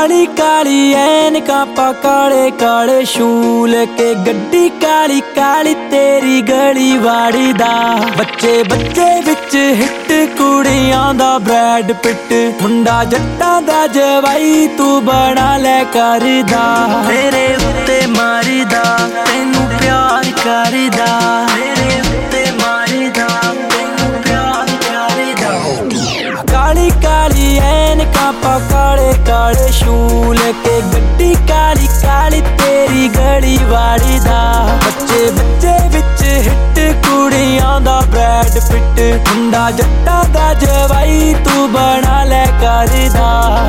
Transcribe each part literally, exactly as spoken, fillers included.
काली काली ऐनकां पा काले काले शूल के गड्डी काली काली तेरी गली वाड़ी दा बच्चे बच्चे विच हिट कुड़ियां दा ब्रैड पिट मुंडा जट्टां दा जवाई तू बना ले करदा तेरे उत्ते मारीदा तैनू प्यार करदा तेरे उत्ते मारीदा तैनू प्यार करदा काली काली ऐनकां पा काले काले शूल के गड्डी काली काली तेरी गली वाड़ी दा बच्चे बच्चे विच हिट कुड़ियां दा ब्रैड पिट मुंडा जट्टां दा जवाई तू बना ले करदा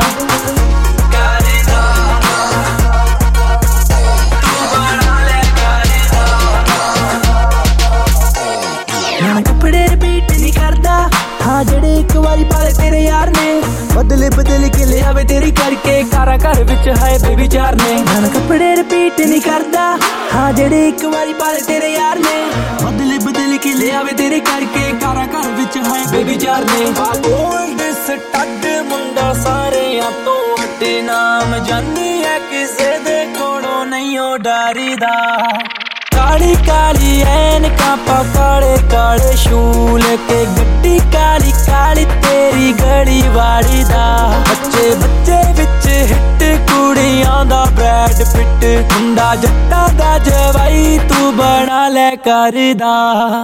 कपड़े रिपीट नहीं करदा हाँ जेड़े एक बारी पाले तेरे यार ने बदले बदल के ले आवे तेरी करके कारा घर विच है बेबी चार ने मैं कपड़े रिपीट नहीं करदा हाँ जेड़े एक बारी पाले तेरे यार ने बदले बदल के ले आवे तेरे करके कारा घर विच है बेबी चार ने ओल्ड स्टड मुंडा सारे तो अटे नाम जानी है किसे दे कोलों नहीं ओ डरदा काली काली ऐनकां पा काले काले शूल के गड्डी काली काली तेरी गली वाड़ी दा बच्चे बच्चे विच हिट कुड़ियां दा ब्रैड पिट मुंडा जट्टां दा जवाई तू बना ले करदा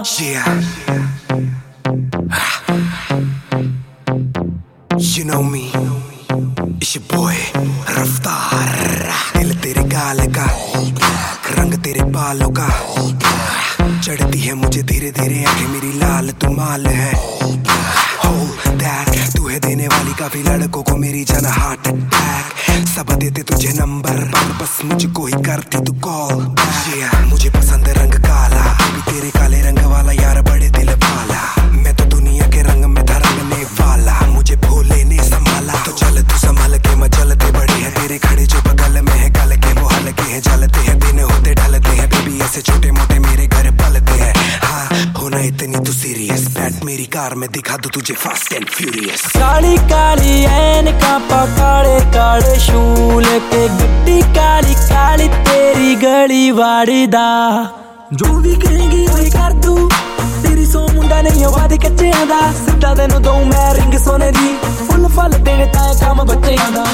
You know me, it's your boy रफ्तार दिल तेरे गाल का रंग तेरे बालों का चढ़ती है मुझे धीरे धीरे आंखें मेरी लाल तू माल है Hold that तू है देने वाली काफी लड़कों को मेरी जान हार्ट अटैक सब देते तुझे नंबर पर बस मुझको ही करती तू कॉल yeah, मुझे पसंद रंग काला अभी तेरे काले रंग वाला यार बड़े दिल वाला मैं तो दुनिया के रंग में था रंगने वाला मुझे भोले ने संभाला तो चल तू संभाल के मचलते बड़ी है तेरे खड़े जो बगल में है गल के वो हल्के हैं जलते हैं दिन होते ढलते हैं बेबी ऐसे छोटे मोटे मेरे घर पलते हैं हाँ होना इतनी तू सीरियस बैठ मेरी कार में दिखा दो तुझे फास्ट एंड फ्यूरियस काली काली ऐनकां पा काले काले शूल के गड्डी काली काली तेरी गली वाड़ी दा जो भी कहेंगी वही कर दूं तेरी सो मुंडा नहीं वादे कच्चियां दा सिद्धा तेनू दऊं मैं रिंग सोने दी फुल फल देने ताए काम बच्चियां दा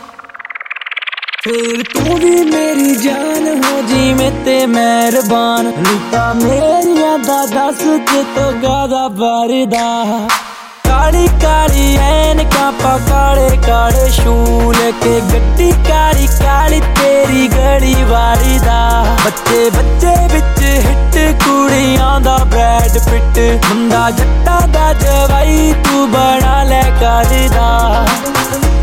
फिर तू भी मेरी जान हो जी में ते मेहरबान लुटा मेरिया दा दस ते तो गादा भरदा काली काली ऐनकां पा काले काले शूल के गड्डी काली काली तेरी गली वाड़ी दा बच्चे बच्चे विच हिट कुड़ियां दा ब्रैड पिट मुंडा जट्टां दा जवाई तू बना ले करदा